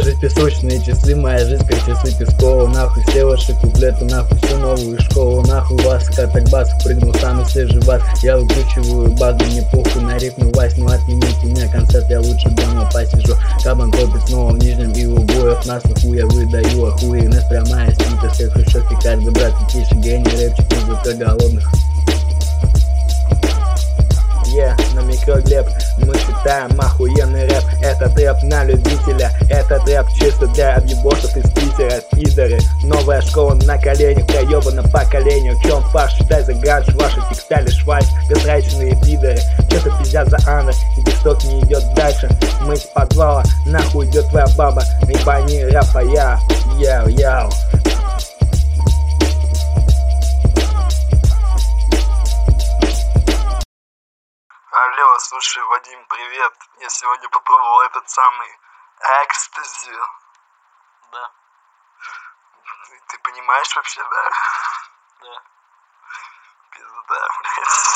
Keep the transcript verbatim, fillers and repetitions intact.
жизнь песочные часы, моя жизнь как часы Пескова. Нахуй все ваши куплеты, нахуй всю новую школу. Нахуй вас, как бас, прыгнул самый свежий бас. Я выкручиваю базу, мне похуй на рифму Вась. Ну отмените меня концерт, я лучше дома посижу. Кабан топит снова в нижнем и у боев. Нас нахуя выдаю, охуенность прямая спита. Все хрущевки, каждый брат и тише. Гений, рэпчик, музыка голодных. Yeah, на микроглеб мы считаем охуенный рэп. Это трэп на любителя, это трэп чисто для объебосов из Питера. Пидоры, новая школа на коленях, для ёбана поколению. В чем фарш, считай за ганш, ваши текстали швайс. Газрачные пидоры, что-то пиздят за андер. И тикток не идет дальше, мы с подвала. Нахуй идет твоя баба, ебани рэпа я. Яу-яу. Алло, слушай, Вадим, привет. Я сегодня попробовал этот самый экстази. Да. Ты понимаешь вообще, да? Да. Пизда, блядь.